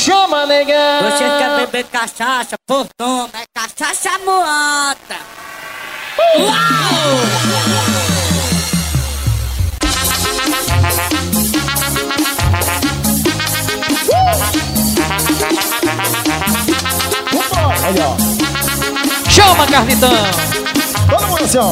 chama, negão. Você quer beber cachaça, por nome é cachaça moata. Uau! Aí, ó. Chama, Carlitão. Todo mundo assim, ó.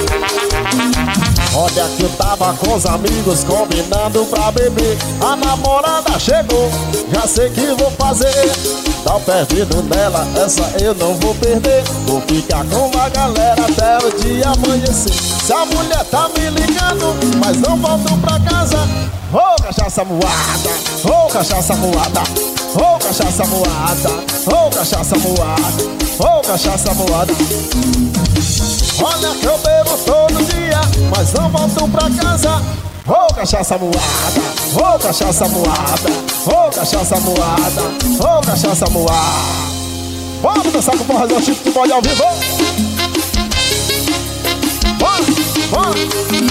Olha que eu tava com os amigos combinando pra beber. A namorada chegou, já sei que vou fazer. Tá perdido nela, essa eu não vou perder. Vou ficar com a galera até o dia amanhecer. Se a mulher tá me ligando, mas não volto pra casa. Ô cachaça moada, ô cachaça moada, ô cachaça moada, ô cachaça moada, ô cachaça moada. Olha que eu bebo todo dia, mas não volto pra casa. Ô cachaça moada, ô cachaça moada, ô cachaça moada, ô cachaça moada. Vamos dançar com o forrozão Chico de Bode ao vivo. Bora, bora.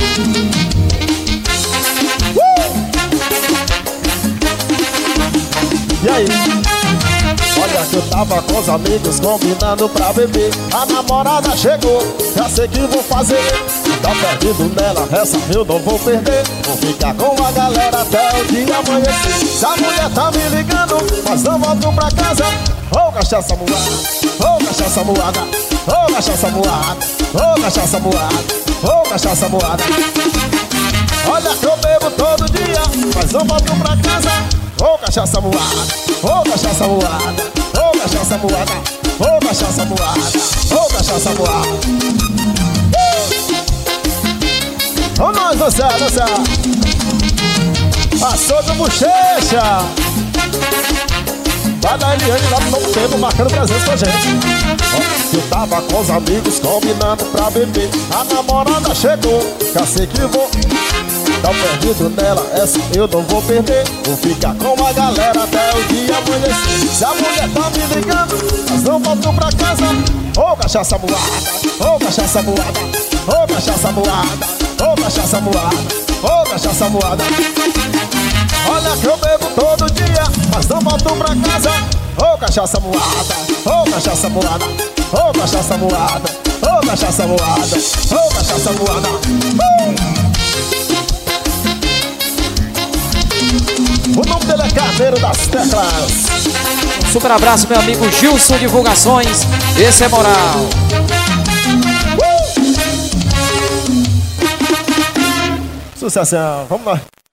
E aí? Olha que eu tava com os amigos combinando pra beber. A namorada chegou, já sei que vou fazer. Tá perdido nela, essa eu não vou perder. Vou ficar com a galera até o dia amanhecer. Se a mulher tá me ligando, mas não volto pra casa. Ô cachaça moada, ô cachaça moada, ô cachaça moada, ô cachaça moada, ô cachaça moada. Olha que eu bebo todo dia, mas não volto pra casa. Ô cachaça moada, ô cachaça moada, ô cachaça moada, ô cachaça moada, ô cachaça moada. Ô nós, dançar. Passou do bochecha. Vai da Eliane lá no Novo Tempo, marcando presença com a gente. Eu tava com os amigos combinando pra beber. A namorada chegou, já sei que vou. Tá perdido nela, essa eu não vou perder. Vou ficar com a galera até o dia amanhecer. Se a mulher tá me ligando, mas não volto pra casa. Ô cachaça moada, ô cachaça moada, ô cachaça moada, ô cachaça moada, ô cachaça moada. Olha que eu bebo todo dia, mas não volto pra casa. Ô cachaça moada, ô cachaça moada, ô cachaça moada, ô cachaça moada, ô cachaça moada. O nome dele é Carneiro das Teclas. Um super abraço, meu amigo Gilson Divulgações. Esse é moral. Sucessão, vamos lá.